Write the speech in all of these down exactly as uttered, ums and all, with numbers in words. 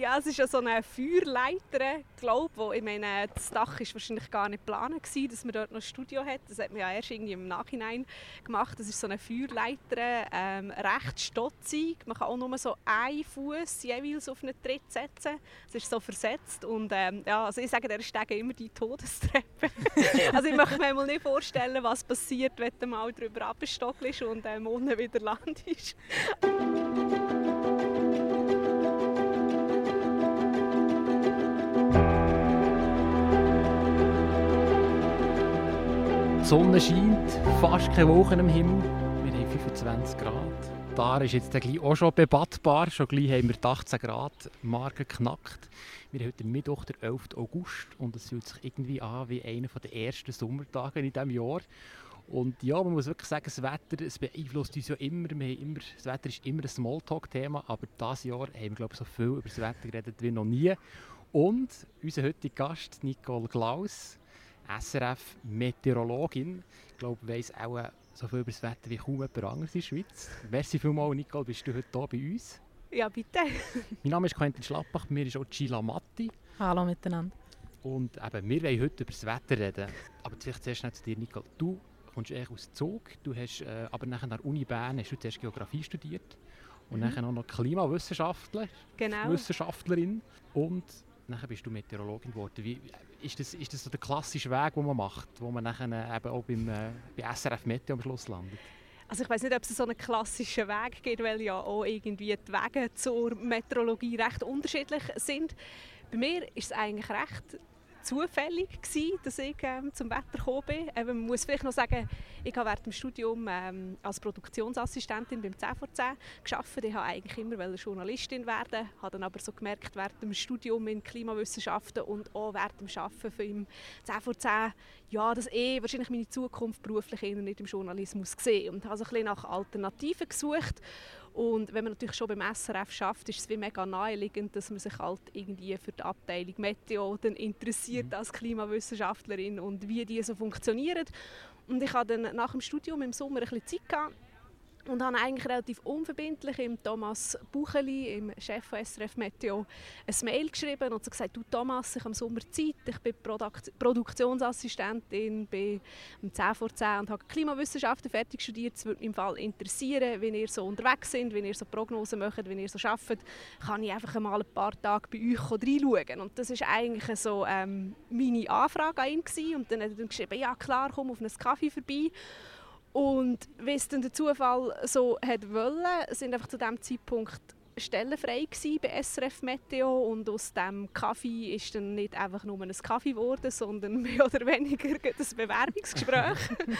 Ja, es ist ja so eine Feuerleiter, glaube ich. Ich meine, das Dach war wahrscheinlich gar nicht geplant, dass man dort noch ein Studio hat. Das hat man ja erst irgendwie im Nachhinein gemacht. Das ist so eine Feuerleiter, ähm, recht stotzig. Man kann auch nur so einen Fuß jeweils auf einen Tritt setzen. Es ist so versetzt. Und ähm, ja, also ich sage, der Stege immer die Todestreppe. Also ich möchte mir mal nicht vorstellen, was passiert, wenn du mal drüber abstockelst und ähm, unten wieder landest. Die Sonne scheint, fast keine Wolken am Himmel. Wir haben fünfundzwanzig Grad. Da ist jetzt gleich auch schon bebattbar. Schon gleich haben wir die achtzehn Grad Marke geknackt. Wir haben heute Mittwoch, den elften August. Und es fühlt sich irgendwie an wie einer der ersten Sommertage in diesem Jahr. Und ja, man muss wirklich sagen, das Wetter es beeinflusst uns ja immer. Wir haben immer. Das Wetter ist immer ein Smalltalk-Thema. Aber dieses Jahr haben wir, glaube ich, so viel über das Wetter geredet wie noch nie. Und unser heutiger Gast, Nicole Glaus, S R F-Meteorologin. Ich glaube, weiss auch so viel über das Wetter wie kaum jemand anderes in der Schweiz. Merci vielmals, Nicole, bist du heute hier bei uns? Ja, bitte. Mein Name ist Quentin Schlappach, bei mir ist auch Gila Matti. Hallo miteinander. Und eben, wir wollen heute über das Wetter reden. Aber vielleicht zuerst noch zu dir, Nicole. Du kommst eigentlich aus Zug, du hast äh, aber nachher an der Uni Bern hast du zuerst Geografie studiert und mhm. nachher auch noch Klimawissenschaftler, genau. Wissenschaftlerin und nachher bist du Meteorologin geworden. Wie, ist, das, ist das so der klassische Weg, den man macht, wo man nachher eben auch beim, äh, bei S R F Meteo am Schluss landet? Also ich weiss nicht, ob es so einen klassischen Weg gibt, weil ja auch irgendwie die Wege zur Meteorologie recht unterschiedlich sind. Bei mir ist es eigentlich recht zufällig gewesen, dass ich ähm, zum Wetter gekommen bin. Ähm, man muss vielleicht noch sagen, ich habe während dem Studium ähm, als Produktionsassistentin beim zehn vor zehn gearbeitet. Ich wollte eigentlich immer Journalistin werden, habe dann aber so gemerkt, während dem Studium in Klimawissenschaften und auch während dem Arbeiten im zehn vor zehn, ja, dass ich wahrscheinlich meine Zukunft beruflich eher nicht im Journalismus gesehen und habe so ein bisschen nach Alternativen gesucht. Und wenn man natürlich schon beim S R F schafft, ist es wie mega naheliegend, dass man sich halt irgendwie für die Abteilung Meteo dann interessiert mhm. als Klimawissenschaftlerin und wie die so funktionieren. Und ich hatte dann nach dem Studium im Sommer ein bisschen Zeit gehabt und habe eigentlich relativ unverbindlich im Thomas Bucheli, im Chef von S R F Meteo, ein Mail geschrieben und so gesagt: Du Thomas, ich habe im Sommer Zeit, ich bin Produkt- Produktionsassistentin bei zehn vor zehn und habe Klimawissenschaften fertig studiert. Es würde mich im Fall interessieren, wenn ihr so unterwegs seid, wenn ihr so Prognosen macht, wenn ihr so arbeitet, kann ich einfach mal ein paar Tage bei euch reinschauen. Und das war eigentlich so ähm, meine Anfrage an ihn gewesen. Und dann hat er dann geschrieben: Ja klar, komm auf einen Kaffee vorbei. Und wie es dann der Zufall so hat wollen, sind einfach zu diesem Zeitpunkt Stellen frei gewesen bei S R F Meteo und aus diesem Kaffee ist dann nicht einfach nur ein Kaffee geworden, sondern mehr oder weniger ein Bewerbungsgespräch.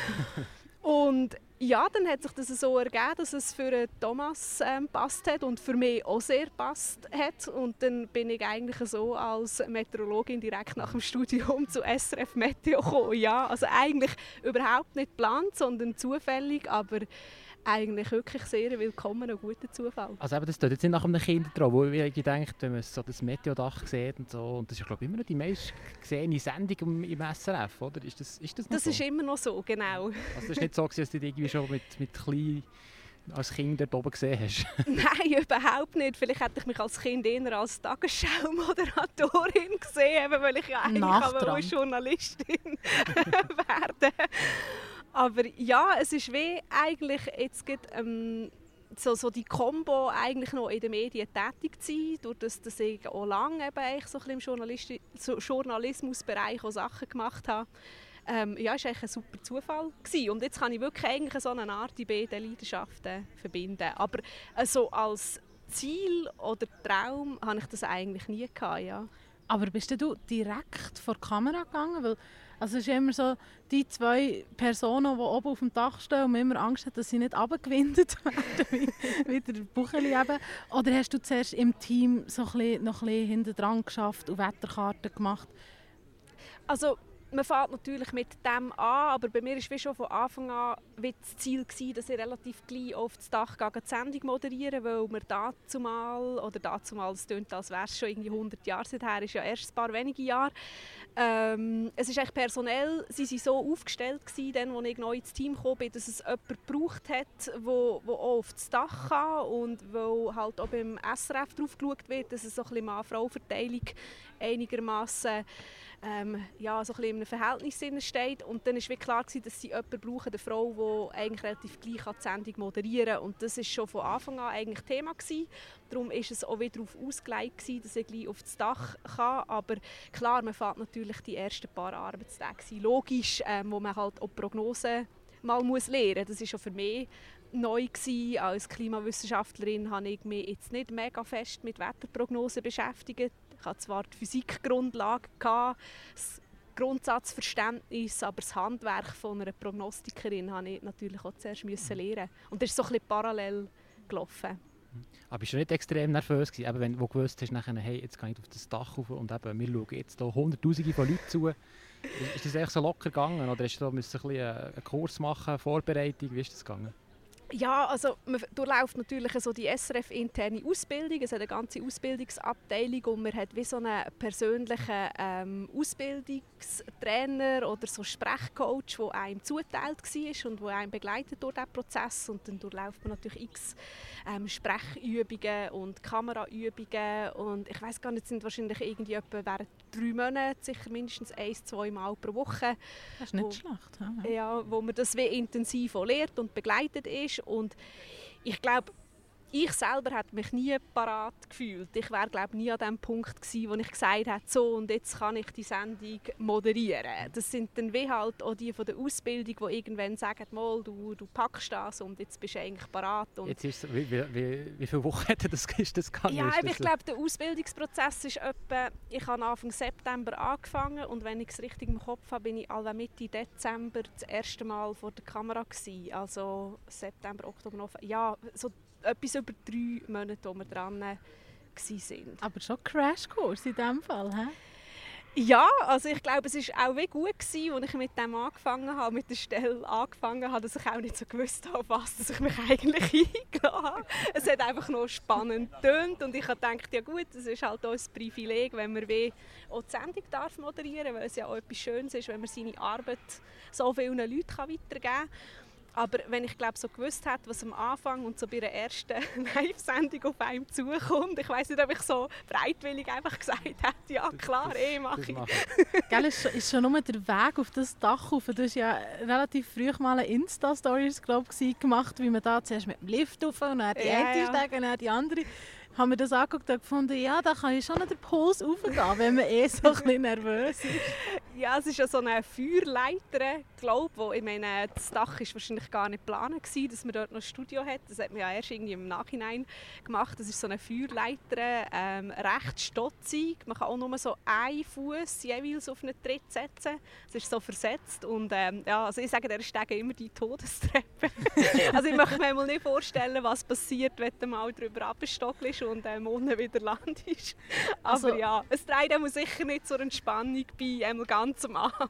Und ja, dann hat sich das so ergeben, dass es für Thomas ähm, passt hat und für mich auch sehr passt hat. Und dann bin ich eigentlich so als Meteorologin direkt nach dem Studium zu S R F Meteo gekommen. Ja, also eigentlich überhaupt nicht geplant, sondern zufällig, aber eigentlich wirklich sehr willkommen und guter Zufall. Also eben, das tut jetzt nicht nach einem Kindertraum, wo ich gedacht, wenn man so das Meteodach sieht und so, und das ist, glaube ich, immer noch die meist gesehene Sendung im S R F, oder? Ist das, ist das noch das so? Das ist immer noch so, genau. Also das ist nicht so, dass du dich irgendwie schon mit, mit klein als Kind dort oben gesehen hast? Nein, überhaupt nicht. Vielleicht hätte ich mich als Kind eher als Tagesschau-Moderatorin gesehen, weil ich ja eigentlich aber auch Journalistin werden. Aber ja, es ist wie eigentlich jetzt gibt, ähm, so, so die Kombo eigentlich noch in den Medien tätig zu sein, durch das, dass ich auch lange eben eigentlich so ein bisschen im Journalisti- so Journalismusbereich auch Sachen gemacht habe. Ähm, ja, es war eigentlich ein super Zufall gewesen. Und jetzt kann ich wirklich eigentlich so eine Art die beiden Leidenschaften verbinden. Aber äh, so als Ziel oder Traum hatte ich das eigentlich nie gehabt, ja. Aber bist du direkt vor die Kamera gegangen? Weil, also es ist immer so, die zwei Personen, die oben auf dem Dach stehen und man immer Angst hat, dass sie nicht runtergewindet werden, wie, wie der Bucheli eben. Oder hast du zuerst im Team so ein bisschen, noch ein bisschen hinten dran geschafft und Wetterkarten gemacht? Also man fängt natürlich mit dem an, aber bei mir war es schon von Anfang an das Ziel gewesen, dass ich relativ gleich auf das Dach gehe, die Sendung moderieren, weil wir dazumal, oder dazumal, es klingt, als wäre es schon irgendwie hundert Jahre seither, ist ja erst ein paar wenige Jahre. Ähm, es ist eigentlich personell, sie waren so aufgestellt gewesen, dann, als ich neu ins Team gekommen bin, dass es jemanden gebraucht hat, der auch auf das Dach kann und wo halt auch beim S R F drauf geschaut wird, dass es so ein bisschen Mann-Frau-Verteilung einigermaßen ähm, ja, so ein bisschen in einem Verhältnis steht. Und dann war wie klar gewesen, dass sie jemanden brauchen, eine Frau, die eigentlich relativ gleich die Sendung moderieren kann. Und das war schon von Anfang an eigentlich Thema gewesen. Darum war es auch wieder darauf ausgelegt gewesen, dass ich gleich auf das Dach kann. Aber klar, man fährt natürlich die ersten paar Arbeitstage logisch, ähm, wo man halt auch Prognosen mal muss lernen. Das war schon für mich neu gewesen. Als Klimawissenschaftlerin habe ich mich jetzt nicht mega fest mit Wetterprognosen beschäftigt. Ich hatte zwar die Physikgrundlage, das Grundsatzverständnis, aber das Handwerk von einer Prognostikerin musste ich natürlich auch zuerst lernen. Und das ist so ein bisschen parallel gelaufen. Aber bist du nicht extrem nervös gewesen, eben, wenn du gewusst hast, nachher, hey, jetzt gehe ich auf das Dach rauf und eben, wir schauen jetzt hier Hunderttausende von Leuten zu. Ist das echt so locker gegangen oder hast du da ein bisschen einen Kurs machen, eine Vorbereitung? Wie ist das gegangen? Ja, also man durchläuft natürlich so die S R F-interne Ausbildung. Es hat eine ganze Ausbildungsabteilung und man hat wie so einen persönlichen ähm, Ausbildungstrainer oder so Sprechcoach, der einem zuteilt war und der einem begleitet durch diesen Prozess. Und dann durchläuft man natürlich x ähm, Sprechübungen und Kameraübungen. Und ich weiss gar nicht, es sind wahrscheinlich irgendwie etwa während drei Monaten, sicher mindestens ein, zwei Mal pro Woche. Das ist nicht wo, schlecht. Ja, ja, wo man das wie intensiv auch lernt und begleitet ist. Und ich glaube, ich selber hätte mich nie parat gefühlt. Ich wäre glaube nie an dem Punkt gewesen, wo ich gesagt habe, so und jetzt kann ich die Sendung moderieren. Das sind dann wie halt auch die von der Ausbildung, die irgendwann sagen, mal, du, du packst das und jetzt bist du eigentlich parat. Und jetzt ist, wie, wie, wie viele Wochen hat das, ist das gegangen? Ja, ist das ich glaube, der Ausbildungsprozess ist etwa, ich habe Anfang September angefangen und wenn ich es richtig im Kopf habe, bin ich alle Mitte Dezember das erste Mal vor der Kamera gewesen. Also September, Oktober, November, ja, so etwas über drei Monate, wo wir dran waren. Aber schon Crashkurs in diesem Fall, hä? Ja, also ich glaube, es war auch wie gut gewesen, als ich mit dem angefangen habe, mit der Stelle angefangen habe, dass ich auch nicht so gewusst habe, auf was dass ich mich eigentlich eingeladen habe. Es hat einfach noch spannend getönt und ich habe gedacht, ja gut, es ist halt auch ein Privileg, wenn man wie auch die Sendung darf moderieren, weil es ja auch etwas Schönes ist, wenn man seine Arbeit so vielen Leuten weitergeben kann. Aber wenn ich glaube, so gewusst hätte, was am Anfang und so bei der ersten Live-Sendung auf einem zukommt, ich weiss nicht, ob ich so bereitwillig einfach gesagt hätte, ja klar, das, eh mache ich. Gell, ist, ist schon nur der Weg auf das Dach rauf. Du hast ja relativ früh mal eine Insta-Stories gemacht, wie man da zuerst mit dem Lift rauf und dann die ja, eine ja. steigen und dann die andere. Haben wir das angeguckt und gefunden, ja, da kann ich schon den Puls raufgehen, wenn man eh so ein bisschen nervös ist. Ja, es ist ja so eine Feuerleiter, glaube ich. Ich meine, das Dach war wahrscheinlich gar nicht geplant, dass man dort noch ein Studio hat. Das hat man ja erst irgendwie im Nachhinein gemacht. Das ist so eine Feuerleiter, ähm, recht stotzig. Man kann auch nur so einen Fuß jeweils auf einen Tritt setzen. Es ist so versetzt. Und ähm, ja, also ich sage, der Stege immer die Todestreppe. Also ich möchte mir mal nicht vorstellen, was passiert, wenn du mal drüber abgestockt und ähm, unten wieder landest. Aber also, ja, es trägt einem sicher nicht zur Entspannung bei, einmal ganz am Anfang.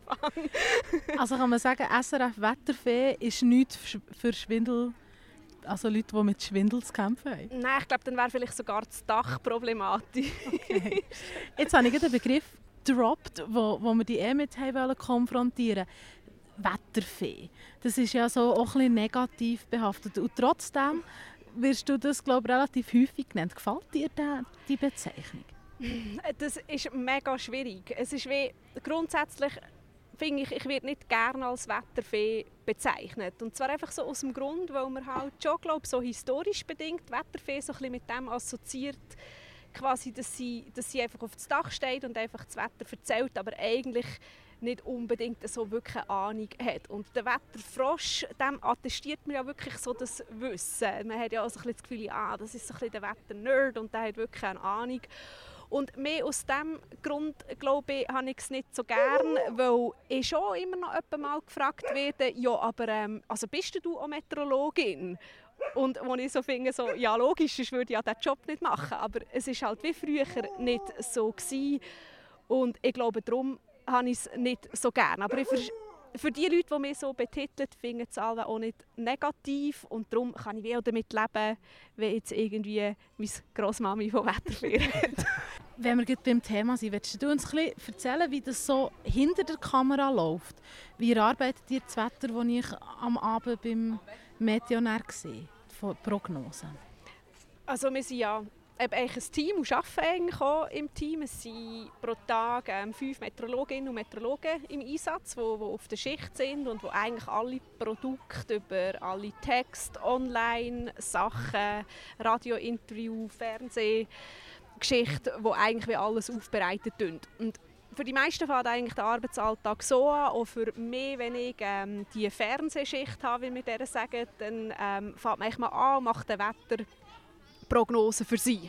Also kann man sagen, S R F Wetterfee ist nichts für Schwindel, also Leute, die mit Schwindel zu kämpfen haben? Nein, ich glaube, dann wäre vielleicht sogar das Dach problematisch. Okay. Jetzt habe ich den Begriff gedroppt, wo, wo wir die eh mit haben konfrontieren wollten. Wetterfee. Das ist ja so auch ein bisschen negativ behaftet. Und trotzdem wirst du das, glaube ich, relativ häufig genannt. Gefällt dir die Bezeichnung? Das ist mega schwierig. Es ist wie, grundsätzlich finde ich, ich werde nicht gerne als Wetterfee bezeichnet. Und zwar einfach so aus dem Grund, weil man halt schon, glaube so historisch bedingt Wetterfee so ein bisschen mit dem assoziiert, quasi, dass sie, dass sie einfach auf das Dach steht und einfach das Wetter erzählt, aber eigentlich nicht unbedingt so wirklich eine Ahnung hat. Und der Wetterfrosch, dem attestiert man ja wirklich so das Wissen. Man hat ja auch so ein bisschen das Gefühl, ah, das ist so ein bisschen der Wetternerd und der hat wirklich eine Ahnung. Und mehr aus diesem Grund, glaube ich, habe ich es nicht so gern, weil ich schon immer noch jemand mal gefragt werde, ja, aber ähm, also bist du auch Meteorologin? Und wo ich so finde, so, ja logisch, ich würde ja diesen Job nicht machen, aber es war halt wie früher nicht so gewesen. Und ich glaube, darum habe ich es nicht so gerne. Aber für, für die Leute, die mich so betiteln, finden es alle auch nicht negativ. Und darum kann ich wie auch damit leben, wenn jetzt irgendwie meine Grossmami von Wetterfehler hat. Wenn wir gerade beim Thema sind, willst du uns ein bisschen erzählen, wie das so hinter der Kamera läuft? Wie erarbeitet ihr das Wetter, das ich am Abend beim Meteonair sehe, von Prognosen? Also wir sind ja eben ein Team und arbeiten eigentlich auch im Team. Es sind pro Tag ähm, fünf Meteorologinnen und Meteorologen im Einsatz, die, die auf der Schicht sind und die eigentlich alle Produkte über alle Texte, Online-Sachen, Radiointerview, Fernsehgeschichte, die eigentlich wie alles aufbereitet sind. Und für die meisten fängt eigentlich der Arbeitsalltag so an, auch für mich, wenn ich ähm, die Fernsehschicht habe, wie wir der sagen, dann ähm, fängt man mal an und macht eine Wetterprognose für sich.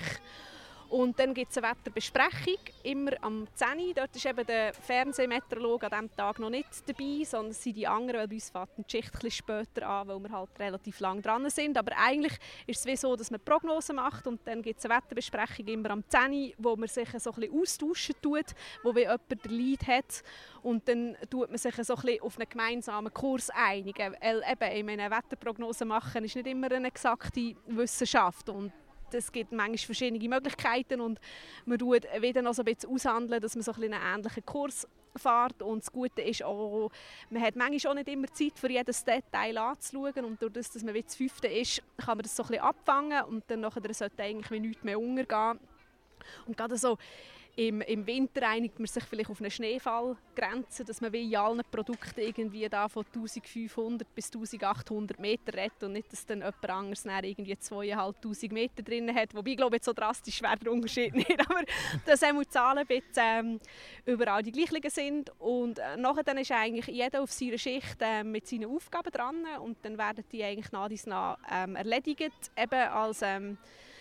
Und dann gibt es eine Wetterbesprechung, immer am zehn Uhr. Dort ist eben der Fernsehmeteorologe an diesem Tag noch nicht dabei, sondern es sind die anderen, weil bei uns fängt die Schicht etwas später an, weil wir halt relativ lang dran sind. Aber eigentlich ist es wie so, dass man Prognosen macht und dann gibt es eine Wetterbesprechung immer am zehn Uhr, wo man sich so ein bisschen austauschen tut, wo wie jemand den Lead hat. Und dann tut man sich so ein bisschen auf einen gemeinsamen Kurs einigen. Weil eben, eine Wetterprognose machen ist nicht immer eine exakte Wissenschaft. Und es gibt manchmal verschiedene Möglichkeiten und man tut wieder noch so ein bisschen aushandeln, dass man so ein bisschen einen ähnlichen Kurs fährt. Und das Gute ist auch, man hat manchmal auch nicht immer Zeit, für jedes Detail anzuschauen. Und durch das, dass man wie das Fünfte ist, kann man das so ein bisschen abfangen und dann nachher sollte eigentlich wie nichts mehr untergehen. Und gerade so Im, Im Winter einigt man sich vielleicht auf eine Schneefallgrenze, dass man wie in allen Produkten irgendwie da von eintausendfünfhundert bis eintausendachthundert Meter redet und nicht, dass dann jemand anderes irgendwie zweitausendfünfhundert Meter drin hat. Wobei, ich glaube, jetzt so drastisch wäre der Unterschied nicht, aber dass auch die Zahlen ein bisschen, ähm, überall die gleichen sind. Und äh, nachher dann ist eigentlich jeder auf seiner Schicht äh, mit seinen Aufgaben dran und dann werden die eigentlich nach dies nach ähm, erledigt, eben als ähm,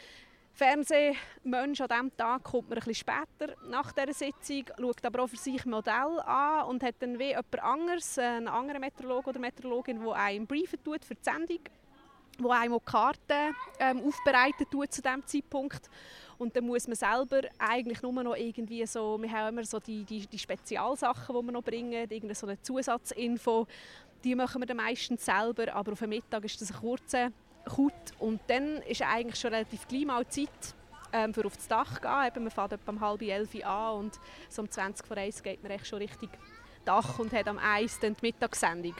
Fernsehmensch an diesem Tag kommt man ein bisschen später nach dieser Sitzung, schaut aber auch für sich ein Modell an und hat dann wie jemand anderes, einen anderen Meteorologe oder Meteorologin, der einen briefen tut für die Sendung, wo einem auch die Karten ähm, aufbereitet tut zu diesem Zeitpunkt. Und dann muss man selber eigentlich nur noch irgendwie so, wir haben immer so die, die, die Spezialsachen, die wir noch bringen, irgendeine so eine Zusatzinfo, die machen wir dann meistens selber, aber auf dem Mittag ist das ein kurzer Gut. Und dann ist eigentlich schon relativ gleich mal Zeit ähm, für auf das Dach zu gehen. Eben, man fährt etwa um halb elf an und so um zwanzig vor eins geht man echt schon Richtung Dach und hat am eins dann die Mittagssendung.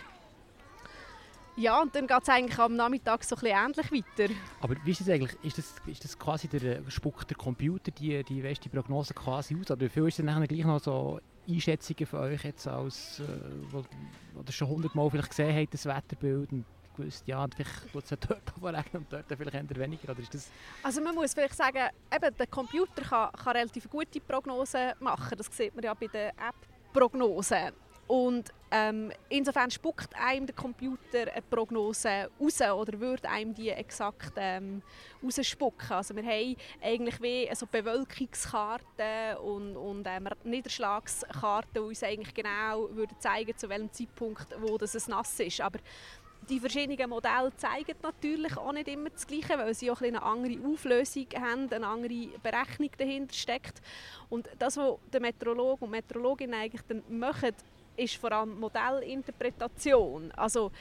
Ja, und dann geht es eigentlich am Nachmittag so ein bisschen ähnlich weiter. Aber wie ist das eigentlich? Ist das, ist das quasi der, spuckt der Computer die, die, weißt, die Prognose quasi aus? Oder wie viel ist denn nachher gleich noch so Einschätzungen von euch jetzt als, äh, wo, wo ihr schon hundertmal vielleicht gesehen habt, das Wetterbild? Und gewusst, ja, vielleicht wird es dort regnen und dort vielleicht eher weniger, oder ist das... Also man muss vielleicht sagen, eben, der Computer kann, kann relativ gute Prognosen machen, das sieht man ja bei den App-Prognosen. Und ähm, insofern spuckt einem der Computer eine Prognose raus oder würde einem die exakt ähm, rausspucken. Also wir haben eigentlich wie also Bewölkungskarten und, und ähm, Niederschlagskarten, die uns eigentlich genau würden zeigen, zu welchem Zeitpunkt wo das es nass ist. Aber die verschiedenen Modelle zeigen natürlich auch nicht immer das Gleiche, weil sie auch eine andere Auflösung haben, eine andere Berechnung dahinter steckt. Und das, was der Meteorologe und Meteorologin eigentlich dann machen, ist vor allem Modellinterpretation. Also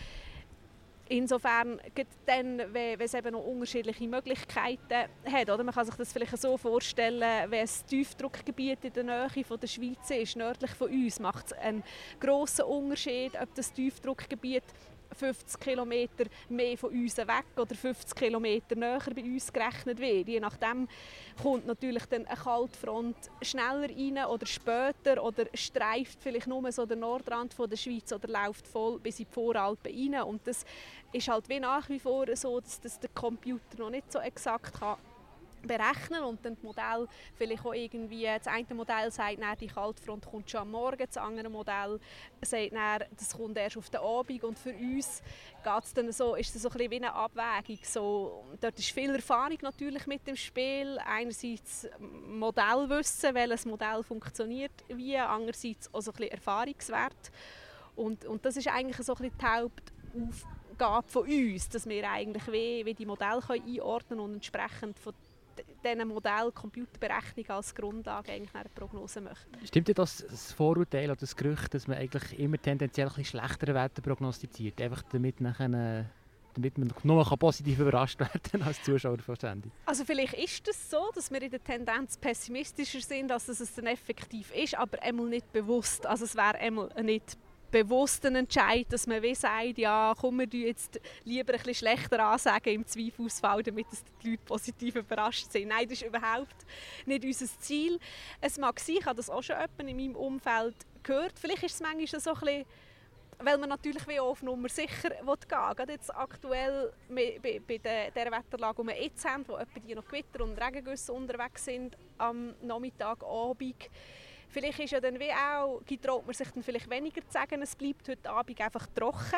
insofern, dann, wenn es eben noch unterschiedliche Möglichkeiten hat. Oder? Man kann sich das vielleicht so vorstellen, wenn es Tiefdruckgebiet in der Nähe von der Schweiz ist, nördlich von uns, macht es einen grossen Unterschied, ob das Tiefdruckgebiet fünfzig Kilometer mehr von uns weg oder fünfzig Kilometer näher bei uns gerechnet wird. Je nachdem kommt natürlich dann eine Kaltfront schneller rein oder später oder streift vielleicht nur so den Nordrand von der Schweiz oder läuft voll bis in die Voralpen rein. Und das ist halt wie nach wie vor so, dass das der Computer noch nicht so exakt kann berechnen und dann das Modell vielleicht auch irgendwie, das eine Modell sagt, na, die Kaltfront kommt schon am Morgen, das andere Modell sagt, na, das kommt erst auf den Abend und für uns geht's dann so, ist das so ein bisschen wie eine Abwägung. So, dort ist viel Erfahrung natürlich mit dem Spiel, einerseits Modellwissen, welches Modell funktioniert wie, andererseits auch so ein bisschen Erfahrungswert und, und das ist eigentlich so ein bisschen die Hauptaufgabe von uns, dass wir eigentlich wie, wie die Modelle können einordnen und entsprechend von diesen Modell Computerberechnung als Grundlage eigentlich eine Prognose machen. Stimmt ja das, das Vorurteil oder das Gerücht, dass man eigentlich immer tendenziell ein bisschen schlechtere Werte prognostiziert, einfach damit nachher, damit man nur positiv überrascht werden als Zuschauer von Sendung? Also vielleicht ist es das so, dass wir in der Tendenz pessimistischer sind, als es dann effektiv ist, aber einmal nicht bewusst. Also es wäre einmal nicht bewussten Entscheid, dass man wie sagt, ja, komm, wir jetzt lieber ein bisschen schlechter ansagen im Zweifelsfall, damit die Leute positiv überrascht sind. Nein, das ist überhaupt nicht unser Ziel. Es mag sein, ich habe das auch schon jemand in meinem Umfeld gehört. Vielleicht ist es manchmal so ein bisschen, weil man natürlich wie auf Nummer sicher gehen will. Gerade jetzt aktuell bei, bei, bei der, der Wetterlage, die wir jetzt haben, wo etwa die noch Gewitter und Regengüsse unterwegs sind am Nachmittag, Abend. Vielleicht ist ja dann wie auch, traut man sich dann vielleicht weniger zu sagen, es bleibt heute Abend einfach trocken,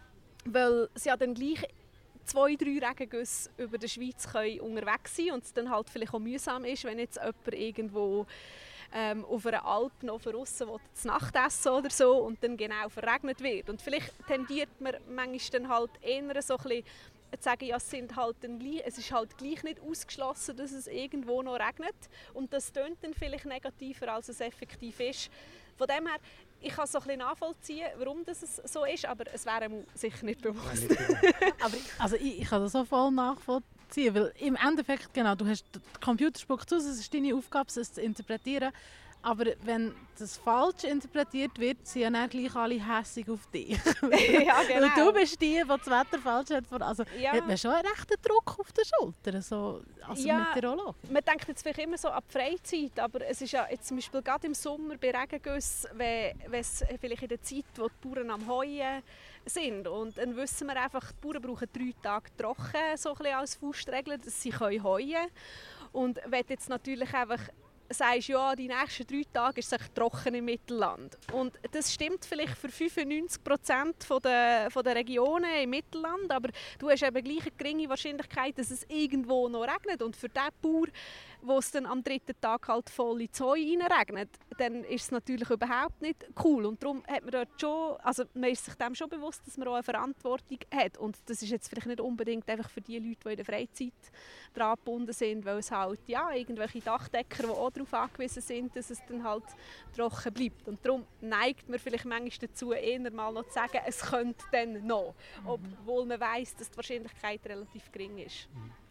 weil es ja dann gleich zwei, drei Regengüsse über der Schweiz können unterwegs sein und es dann halt vielleicht auch mühsam ist, wenn jetzt jemand irgendwo ähm, auf einer Alp noch von aussen zu Nacht essen oder so und dann genau verregnet wird. Und vielleicht tendiert man manchmal dann halt eher so ein bisschen zu sagen, ja, es, sind halt dann, es ist halt gleich nicht ausgeschlossen, dass es irgendwo noch regnet. Und das tönt dann vielleicht negativer, als es effektiv ist. Von dem her, ich kann so ein bisschen nachvollziehen, warum das so ist, aber es wäre mir sicher nicht bewusst. aber also ich, ich kann das so voll nachvollziehen, weil im Endeffekt, genau, du hast den Computer spuckt aus, es ist deine Aufgabe, es zu interpretieren. Aber wenn das falsch interpretiert wird, sind ja dann gleich alle hässig auf dich. Ja, genau. Weil du bist die, die das Wetter falsch hat. Also ja. Hat man schon einen rechten Druck auf den Schultern, so als ja, Meteorolog? Man denkt jetzt vielleicht immer so an die Freizeit, aber es ist ja jetzt zum Beispiel gerade im Sommer bei Regengüssen, wenn, wenn es vielleicht in der Zeit, wo die Bauern am Heuen sind. Und dann wissen wir einfach, die Bauern brauchen drei Tage trocken, so ein bisschen als Faustregel, dass sie heuen können. Und wenn jetzt natürlich einfach sagst, ja, die nächsten drei Tage ist es trocken im Mittelland. Und das stimmt vielleicht für fünfundneunzig Prozent der, der Regionen im Mittelland, aber du hast eben gleich eine geringe Wahrscheinlichkeit, dass es irgendwo noch regnet. Und für den Bauer, wo es dann am dritten Tag halt voll ins Heu reinregnet, dann ist es natürlich überhaupt nicht cool. Und darum hat man dort schon, also man ist sich dem schon bewusst, dass man auch eine Verantwortung hat. Und das ist jetzt vielleicht nicht unbedingt einfach für die Leute, die in der Freizeit daran gebunden sind, weil es halt ja, irgendwelche Dachdecker, die auch darauf angewiesen sind, dass es dann halt trocken bleibt. Und darum neigt man vielleicht manchmal dazu, eher mal noch zu sagen, es könnte dann noch, obwohl man weiss, dass die Wahrscheinlichkeit relativ gering ist.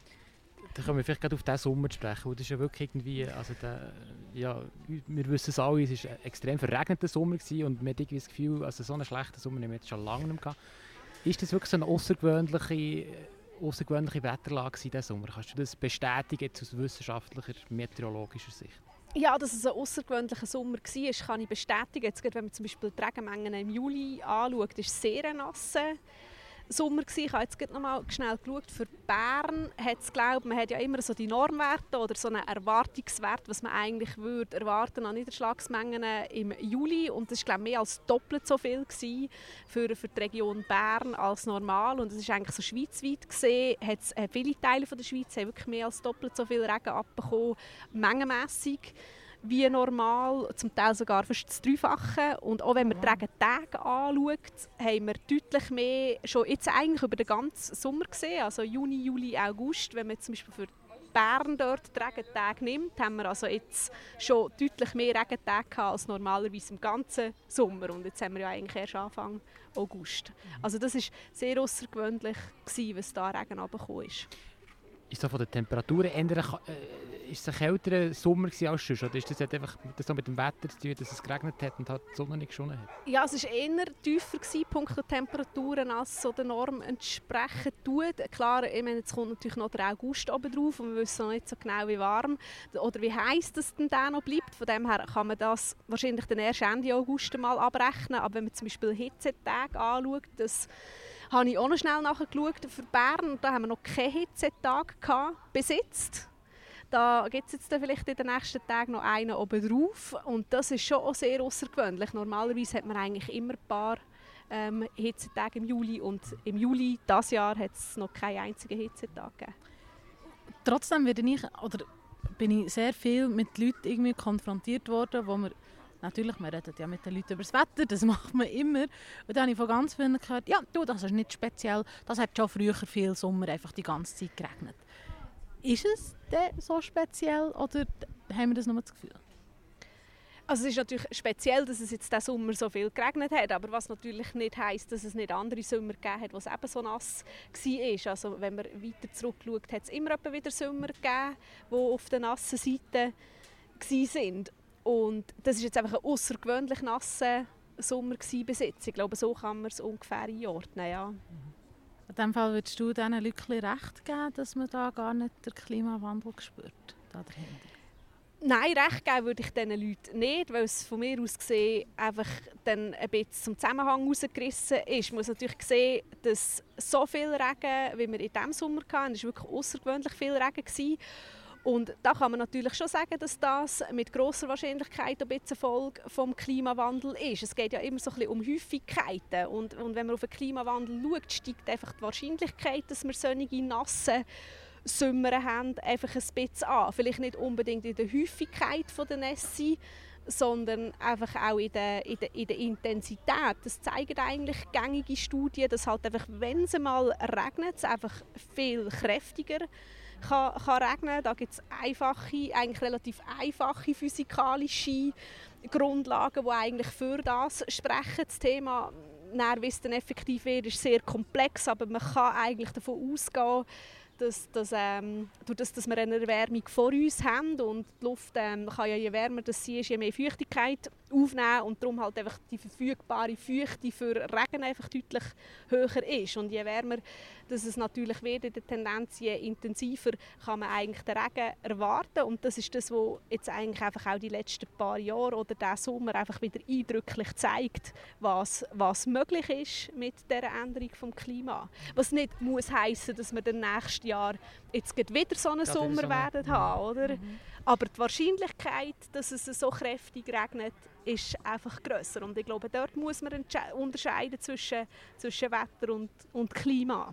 Da kommen wir vielleicht gerade auf diesen Sommer zu sprechen. Das ist ja wirklich irgendwie, also der, ja, wir wissen es alle, es war ein extrem verregneter Sommer gewesen und man hat irgendwie das Gefühl, also so einen schlechten Sommer haben wir jetzt schon lange nicht gehabt. Ist das wirklich so eine außergewöhnliche, außergewöhnliche Wetterlage in diesem Sommer? Kannst du das bestätigen jetzt aus wissenschaftlicher, meteorologischer Sicht? Ja, dass es ein außergewöhnlicher Sommer war, kann ich bestätigen. Jetzt, wenn man zum Beispiel die Regenmengen im Juli anschaut, ist es sehr nass. Sommer gewesen. Ich habe jetzt noch mal schnell geschaut. Für Bern hat es, glaube man hat ja immer so die Normwerte oder so einen Erwartungswert, was man eigentlich würde erwarten an Niederschlagsmengen im Juli. Und das war, glaube ich, mehr als doppelt so viel gewesen für, für die Region Bern als normal. Und es ist eigentlich so schweizweit gesehen, hat es, viele Teile von der Schweiz haben wirklich mehr als doppelt so viel Regen abbekommen, mengenmässig wie normal, zum Teil sogar fast das Dreifache. Und auch wenn man die Regentage anschaut, haben wir deutlich mehr, schon jetzt eigentlich über den ganzen Sommer gesehen, also Juni, Juli, August, wenn man zum Beispiel für Bern dort die Regentage nimmt, haben wir also jetzt schon deutlich mehr Regentage gehabt als normalerweise im ganzen Sommer. Und jetzt haben wir ja eigentlich erst Anfang August. Also das war sehr außergewöhnlich, was da Regen runtergekommen ist. Ist das von den Temperaturen eher, äh, ist es ein kälterer Sommer als sonst? Oder ist das einfach das so mit dem Wetter zu tun, dass es geregnet hat und halt die Sonne nicht geschonen hat? Ja, es war eher tiefer gewesen, punkto Temperaturen, als so der Norm entsprechen tut. Klar, ich meine, jetzt kommt natürlich noch der August oben drauf und wir wissen noch nicht so genau, wie warm oder wie heiß das denn da noch bleibt. Von dem her kann man das wahrscheinlich dann erst Ende August mal abrechnen. Aber wenn man zum Beispiel Hitzetage anschaut, das habe ich auch noch schnell nachgeschaut für Bern. Da haben wir noch keinen Hitzetag bis jetzt. Da gibt es jetzt dann vielleicht in den nächsten Tagen noch einen oben drauf. Und das ist schon auch sehr außergewöhnlich. Normalerweise hat man eigentlich immer ein paar ähm, Hitzetage im Juli. Und im Juli dieses Jahr hat es noch keinen einzigen Hitzetag gegeben. Trotzdem werde ich, oder bin ich sehr viel mit Leuten irgendwie konfrontiert worden, wo man natürlich, man redet ja mit den Leuten über das Wetter, das macht man immer. Und dann habe ich von ganz vielen gehört, ja, du, das ist nicht speziell, das hat schon früher viel Sommer einfach die ganze Zeit geregnet. Ist es denn so speziell oder haben wir das nur das Gefühl? Also es ist natürlich speziell, dass es jetzt diesen Sommer so viel geregnet hat, aber was natürlich nicht heisst, dass es nicht andere Sommer gegeben hat, wo es eben so nass war. Also wenn man weiter zurückschaut, hat es immer wieder Sommer gegeben, die auf der nassen Seite waren. Und das ist jetzt einfach ein außergewöhnlich nasser Sommer bis jetzt. Ich glaube, so kann man es ungefähr einordnen. Ja. In diesem Fall würdest du diesen Leuten recht geben, dass man da gar nicht den Klimawandel spürt? Da dahinter. Nein, recht geben würde ich diesen Leuten nicht, weil es von mir aus gesehen einfach dann ein bisschen zum Zusammenhang herausgerissen ist. Man muss natürlich sehen, dass so viel Regen, wie wir in diesem Sommer hatten, es war wirklich außergewöhnlich viel Regen gewesen. Und da kann man natürlich schon sagen, dass das mit grosser Wahrscheinlichkeit ein bisschen Folge vom Klimawandel ist. Es geht ja immer so ein bisschen um Häufigkeiten. Und, und wenn man auf den Klimawandel schaut, steigt einfach die Wahrscheinlichkeit, dass wir solche nasse Sommer haben, einfach ein bisschen an. Vielleicht nicht unbedingt in der Häufigkeit der Nässe, sondern einfach auch in der, in der, in der Intensität. Das zeigen eigentlich gängige Studien, dass halt einfach, wenn es mal regnet, es einfach viel kräftiger kann, kann regnen. Da gibt es einfache, eigentlich relativ einfache physikalische Grundlagen, die eigentlich für das sprechen. Das Thema, wie es dann effektiv wird, ist sehr komplex, aber man kann eigentlich davon ausgehen, dass, dass, ähm, durch das, dass wir eine Erwärmung vor uns haben und die Luft ähm, kann ja, je wärmer das sie ist, je mehr Feuchtigkeit aufnehmen und darum halt einfach die verfügbare Feuchte für Regen einfach deutlich höher ist. Und je wärmer dass es natürlich wird in der Tendenz, je intensiver kann man eigentlich den Regen erwarten. Und das ist das, was jetzt eigentlich einfach auch die letzten paar Jahre oder diesen Sommer einfach wieder eindrücklich zeigt, was, was möglich ist mit dieser Änderung des Klimas. Was nicht muss heissen, dass wir dann nächstes Jahr jetzt wieder so einen ja, Sommer so werden eine... haben, oder? Mhm. Aber die Wahrscheinlichkeit, dass es so kräftig regnet, ist einfach grösser. Und ich glaube, dort muss man unterscheiden zwischen, zwischen Wetter und, und Klima.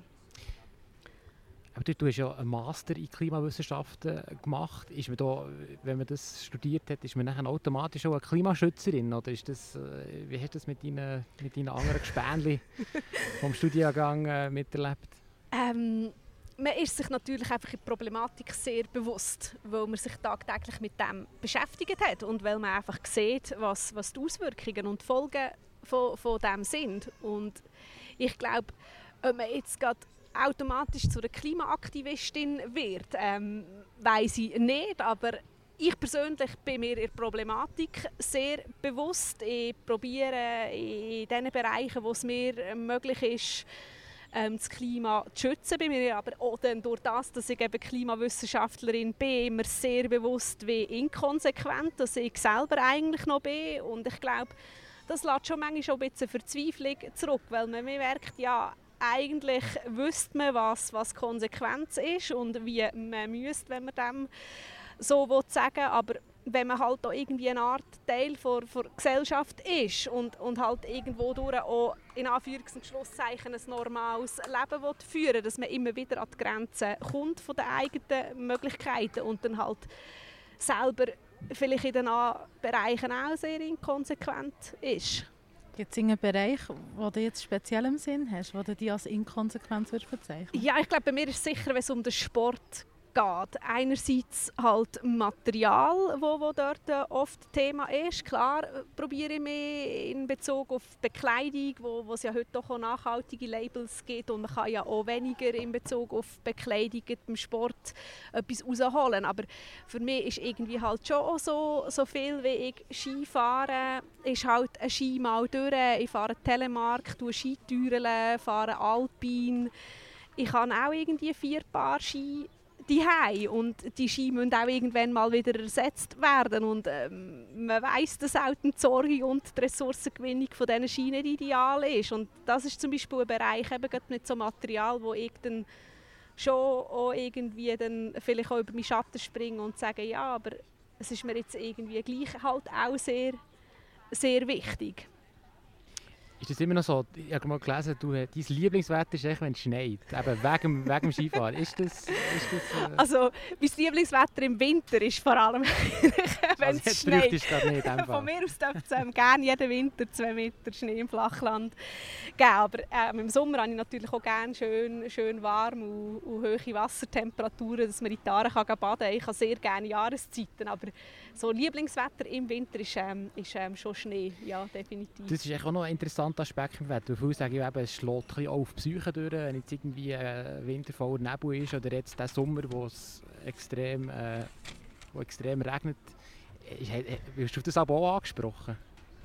Aber du hast ja einen Master in Klimawissenschaften gemacht. Ist man da, wenn man das studiert hat, ist man dann automatisch auch eine Klimaschützerin? Oder ist das, wie hast du das mit deinen, mit deinen anderen Gespänli vom Studiengang äh, miterlebt? Ähm, man ist sich natürlich einfach in der Problematik sehr bewusst, weil man sich tagtäglich mit dem beschäftigt hat und weil man einfach sieht, was, was die Auswirkungen und die Folgen von, von dem sind. Und ich glaube, ob man jetzt gerade automatisch zu einer Klimaaktivistin wird, ähm, weiss ich nicht, aber ich persönlich bin mir in der Problematik sehr bewusst. Ich probiere in den Bereichen, wo es mir möglich ist, ähm, das Klima zu schützen. Bei mir aber auch dann durch das, dass ich eben Klimawissenschaftlerin bin, immer sehr bewusst, wie inkonsequent dass ich selber eigentlich noch bin. Und ich glaube, das lässt schon manchmal schon ein bisschen Verzweiflung zurück, weil man merkt, ja, eigentlich wüsste man, was, was Konsequenz ist und wie man müsste, wenn man dem so sagen will. Aber wenn man halt auch irgendwie eine Art Teil der, der Gesellschaft ist und, und halt irgendwo durch auch in Anführungs- und Schlusszeichen ein normales Leben führen will, dass man immer wieder an die Grenzen kommt von den eigenen Möglichkeiten und dann halt selber vielleicht in den Bereichen auch sehr inkonsequent ist. Gibt es einen Bereich, wo du jetzt speziell im Sinn hast, wo du dich als inkonsequent bezeichnen würdest? Ja, ich glaube, bei mir ist es sicher, wenn es um den Sport geht. Einerseits halt Material, wo, wo dort oft Thema ist. Klar probiere ich mich in Bezug auf Bekleidung, wo, wo es ja heute auch nachhaltige Labels gibt und man kann ja auch weniger in Bezug auf Bekleidung beim Sport etwas rausholen. Aber für mich ist irgendwie halt schon auch so, so viel, wie ich Ski fahre, ist halt ein Ski mal durch. Ich fahre Telemark, tue Skitouren, fahre Alpin. Ich habe auch irgendwie vier Paar Ski daheim und die Ski müssen auch irgendwann mal wieder ersetzt werden und ähm, man weiss, dass auch die Sorge und die Ressourcengewinnung von diesen Ski nicht ideal ist und das ist zum Beispiel ein Bereich eben mit so Material, wo ich dann schon auch irgendwie dann vielleicht auch über meinen Schatten springe und sage, ja, aber es ist mir jetzt irgendwie gleich halt auch sehr, sehr wichtig. Ist das immer noch so? Ich habe mal gelesen, du, dein Lieblingswetter ist echt, wenn es schneit. Eben wegen, wegen dem Skifahren. Ist das... Ist das äh... Also, mein Lieblingswetter im Winter ist vor allem, wenn es also, schneit. Nicht, in dem Fall. Von mir aus dürfte es ähm, gerne jeden Winter zwei Meter Schnee im Flachland geben. Aber ähm, im Sommer habe ich natürlich auch gerne schön, schön warm und, und hohe Wassertemperaturen, dass man in die Aare kann baden kann. Ich habe sehr gerne Jahreszeiten, aber so Lieblingswetter im Winter ist, ähm, ist ähm, schon Schnee, ja, definitiv. Das ist auch noch ein interessanter Aspekt im Wetter. Viele sagen, eben, es schlägt auch auf die Psyche durch, wenn jetzt irgendwie ein wintervoller Nebel ist oder jetzt der Sommer, wo es extrem, äh, wo extrem regnet. Hast du das aber auch angesprochen?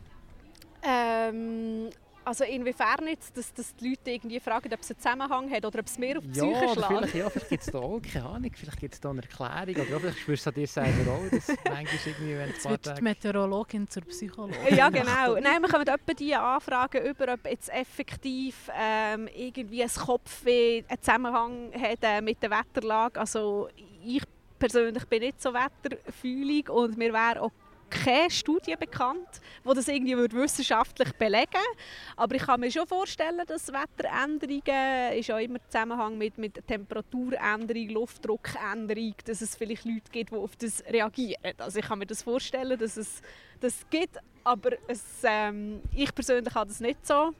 Ähm, also inwiefern jetzt, dass, dass die Leute irgendwie fragen, ob es einen Zusammenhang hat oder ob es mehr auf die Psyche ja, schlägt? Vielleicht, ja, vielleicht gibt es da auch, keine Ahnung, vielleicht gibt es da eine Erklärung oder vielleicht spürst du es an dir selber auch, dass manchmal irgendwie, wenn jetzt wird die Meteorologin zur Psychologin. Ja, genau. Nein, wir kommen etwa die Anfragen über, ob jetzt effektiv ähm, irgendwie ein Kopfweh einen Zusammenhang hat äh, mit der Wetterlage. Also ich persönlich bin nicht so wetterfühlig und mir wäre auch keine Studie bekannt, die das irgendwie wissenschaftlich belegen würde. Aber ich kann mir schon vorstellen, dass Wetteränderungen ist ja immer im Zusammenhang mit, mit Temperaturänderung, Luftdruckänderung, dass es vielleicht Leute gibt, die auf das reagieren. Also ich kann mir das vorstellen, dass es das gibt, aber es, ähm, ich persönlich habe das nicht so.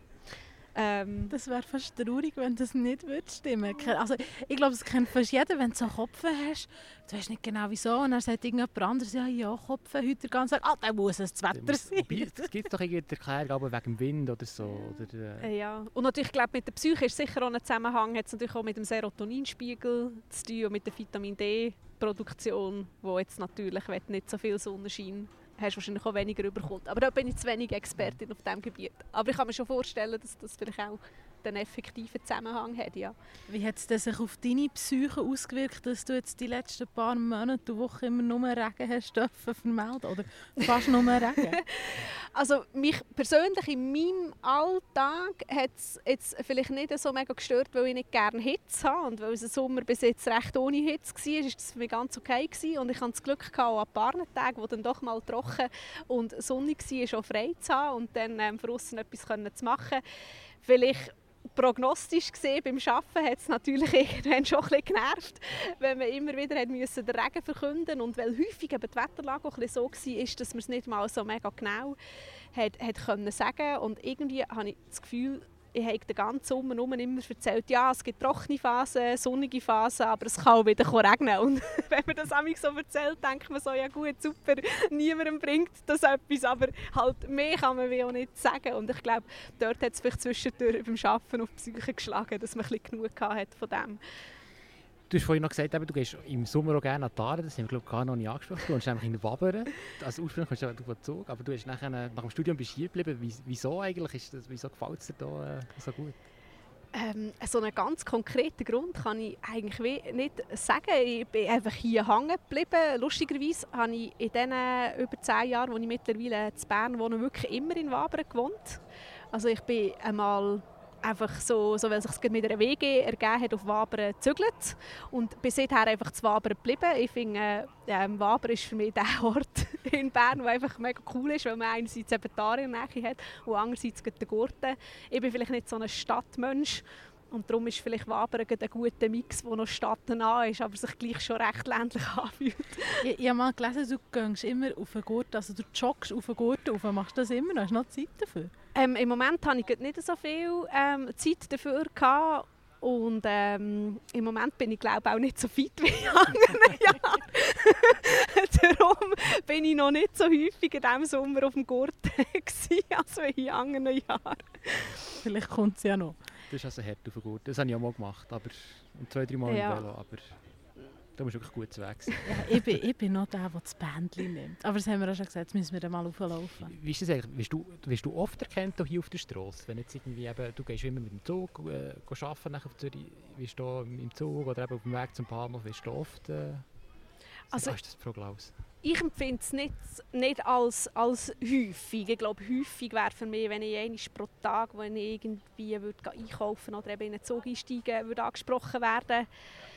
Ähm, das wäre fast traurig, wenn das nicht stimmen würde. Also, ich glaube, das kennt fast jeder, wenn du so Kopf hast. Du weißt nicht genau wieso. Und dann sagt irgendjemand anderes, ja, ja, Kopf heute den ganzen Tag. Ah, dann muss es das Wetter sein. Es gibt doch irgendwie die Erklärung wegen dem Wind oder so. Oder, äh. Ja. Und natürlich, ich glaube, mit der Psyche ist sicher auch ein Zusammenhang. Hat es natürlich auch mit dem Serotoninspiegel zu tun und mit der Vitamin D-Produktion, wo jetzt natürlich, wenn nicht so viel Sonnenschein hast, wahrscheinlich auch weniger überkommt. Aber da bin ich zu wenig Expertin auf diesem Gebiet. Aber ich kann mir schon vorstellen, dass das vielleicht auch einen effektiven Zusammenhang hat. Ja. Wie hat es sich auf deine Psyche ausgewirkt, dass du jetzt die letzten paar Monate und Wochen immer nur Regen hast dürfen vermelden oder fast nur Regen? Also mich persönlich in meinem Alltag hat es jetzt vielleicht nicht so mega gestört, weil ich nicht gerne Hitze habe und weil es im Sommer bis jetzt recht ohne Hitze war, ist das für mich ganz okay gewesen. Und ich hatte das Glück gehabt, an ein paar Tagen, wo dann doch mal trocken und sonnig war, schon frei zu haben und dann ähm, von aussen etwas zu machen. Vielleicht prognostisch gesehen, beim Arbeiten hat es natürlich irgendwann schon ein bisschen genervt, wenn man immer wieder hat müssen den Regen verkünden musste. Und weil häufig eben die Wetterlage auch ein bisschen so war, dass man es nicht mal so mega genau hat, hat können sagen. Und irgendwie habe ich das Gefühl, ich habe den ganzen Sommer immer erzählt, ja, es gibt trockene Phasen, sonnige Phasen, aber es kann auch wieder regnen. Und wenn man das einmal so erzählt, denkt man so, ja gut, super, niemandem bringt das etwas, aber halt mehr kann man wie auch nicht sagen. Und ich glaube, dort hat es vielleicht zwischendurch beim Arbeiten auf die Psyche geschlagen, dass man ein bisschen genug hatte von dem. Du hast vorhin noch gesagt, du gehst im Sommer auch gerne an die Aare, das haben wir glaube ich gar noch nicht angesprochen. Du wohnst nämlich in Wabern, also ursprünglich kommst du auf den Zug, aber du hast nachher, nach dem Studium bist hier geblieben. Wieso eigentlich? Ist das, wieso gefällt es dir da äh, so gut? Ähm, so einen ganz konkreten Grund kann ich eigentlich nicht sagen. Ich bin einfach hier hängen geblieben. Lustigerweise habe ich in den über zehn Jahren, als ich mittlerweile in Bern wohne, wirklich immer in Wabern gewohnt. Also ich bin einmal einfach so, so weil es sich mit einer W G ergeben hat, auf Wabern gezügelt und bin seither einfach zu Wabern geblieben. Ich finde, äh, Wabern ist für mich der Ort in Bern, der einfach mega cool ist, weil man einerseits eben die Aare in der Nähe hat und andererseits den Gurten. Ich bin vielleicht nicht so ein Stadtmensch und darum ist vielleicht Wabern ein guter Mix, der noch stadtnah ist, aber sich gleich schon recht ländlich anfühlt. Ich, ich habe mal gelesen, du gehst immer auf den Gurten, also du joggst auf den Gurten rauf. Machst du das immer noch? Hast du noch Zeit dafür? Ähm, Im Moment habe ich nicht so viel ähm, Zeit dafür gehabt. Und ähm, im Moment bin ich glaube auch nicht so fit wie in anderen Jahren. Darum bin ich noch nicht so häufig in diesem Sommer auf dem Gurten als wie in anderen Jahren. Vielleicht kommt es ja noch. Das ist also hart auf den Gurten. Das habe ich auch mal gemacht, aber zwei, drei Mal ja. im Velo. Aber da musst du wirklich gut zu Weg sein. Ja, ich, bin, ich bin noch der, der das Bändchen nimmt. Aber das haben wir auch schon gesagt, jetzt müssen wir dann mal rauflaufen. Wie ist das eigentlich? Wirst du, wirst du oft erkannt hier auf der Straße? Wenn jetzt irgendwie eben, du gehst immer mit dem Zug äh, arbeiten nach Zürich, wirst du im Zug oder eben auf dem Weg zum Bahnhof, wirst du oft äh, also, ist das Proglaus? Ich empfinde es nicht, nicht als, als häufig. Ich glaube, häufig wäre für mich, wenn ich einmal pro Tag, wenn ich irgendwie würde einkaufen oder eben in einen Zug einsteigen würde, angesprochen werden.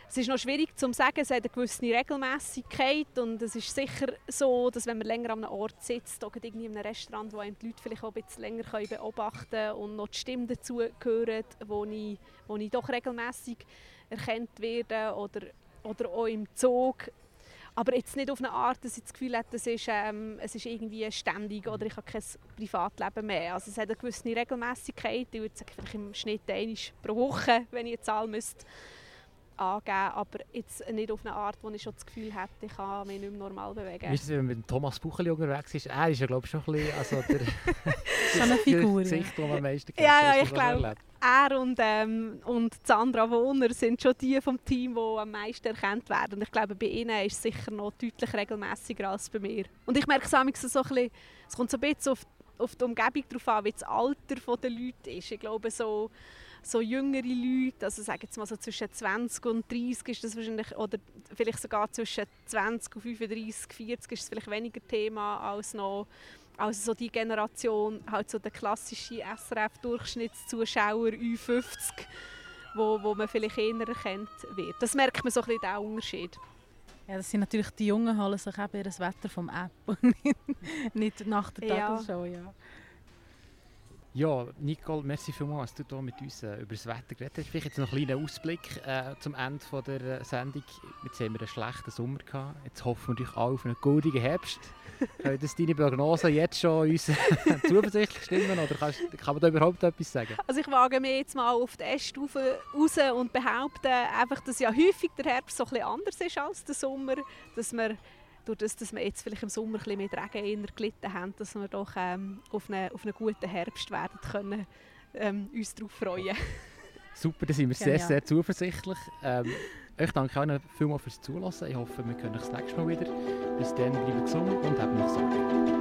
Es ist noch schwierig zu sagen, es hat eine gewisse Regelmässigkeit und es ist sicher so, dass wenn man länger an einem Ort sitzt, oder irgendwie in einem Restaurant, wo einem die Leute vielleicht auch ein bisschen länger beobachten können und noch die Stimmen dazu hören, wo ich, wo ich doch regelmässig erkannt werde oder, oder auch im Zug. Aber jetzt nicht auf eine Art, dass ich das Gefühl habe, es ist, ähm, es ist irgendwie ständig oder ich habe kein Privatleben mehr. Also es hat eine gewisse Regelmässigkeit, ich würde sagen, vielleicht im Schnitt einmal pro Woche, wenn ich eine Zahl müsste angeben, aber jetzt nicht auf eine Art, wo ich schon das Gefühl hätte, ich kann mich nicht mehr normal bewegen. Wie ist es, wenn man mit Thomas Bucheli unterwegs ist? Er ist ja, glaube ich, schon ein bisschen also der schon eine Figur, Gesicht, das man am meisten kennt. Ja, ja, ich glaube, er und, ähm, und Sandra Wohner sind schon die vom Team, die am meisten erkannt werden. Und ich glaube, bei ihnen ist es sicher noch deutlich regelmässiger als bei mir. Und ich merke es manchmal so ein bisschen, es kommt so ein bisschen auf, auf die Umgebung drauf an, wie das Alter der Leute ist. Ich glaube, so So jüngere Leute, also sagen jetzt mal so zwischen zwanzig und dreißig ist das wahrscheinlich, oder vielleicht sogar zwischen zwanzig und fünfunddreißig, vierzig ist es vielleicht weniger Thema als noch als so die Generation, halt so der klassische S R F-Durchschnittszuschauer Ü fünfzig, wo, wo man vielleicht eher erkannt wird. Das merkt man so ein bisschen den Unterschied. Ja, das sind natürlich die Jungen, holen sich eben ihr Wetter vom App und nicht, nicht nach der Tagesshow. Ja. Ja. Ja, Nicole, merci vielmals, dass du hier mit uns äh, über das Wetter geredet hast. Vielleicht jetzt noch einen kleinen Ausblick äh, zum Ende von der äh, Sendung. Jetzt haben wir einen schlechten Sommer gehabt. Jetzt hoffen wir natürlich alle auf einen goldigen Herbst. Können das deine Prognosen jetzt schon uns zuversichtlich stimmen oder kannst, kann man da überhaupt etwas sagen? Also ich wage mich jetzt mal auf die Äste raus und behaupte einfach, dass ja häufig der Herbst so ein bisschen anders ist als der Sommer, dass wir durch das, dass wir jetzt vielleicht im Sommer ein bisschen mit Regen eher gelitten haben, dass wir doch ähm, auf, einen, auf einen guten Herbst werden können, ähm, uns darauf freuen. Super, da sind wir sehr, sehr zuversichtlich. Ähm, ich danke Ihnen vielmals fürs Zuhören. Ich hoffe, wir können euch das nächste Mal wieder. Bis dann, bleibt gesund und habt noch Sorge.